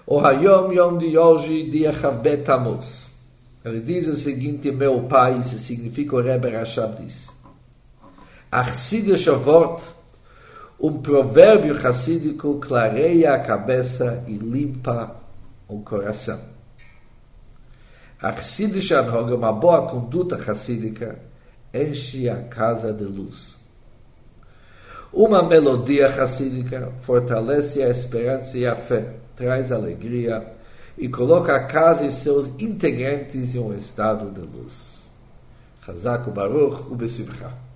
O Hayom Yom de hoje, dia Chavbet Tammuz. Ele diz o seguinte, meu pai, isso significa o Rebbe Rashab diz. Achsidish Avot, provérbio chassídico clareia a cabeça e limpa o coração. Achsidish Anhog, uma boa conduta chassídica, enche a casa de luz. Uma melodia chassídica fortalece a esperança e a fé, traz alegria e coloca a casa e seus integrantes em um estado de luz. Chazak u'Baruch u'Besimcha.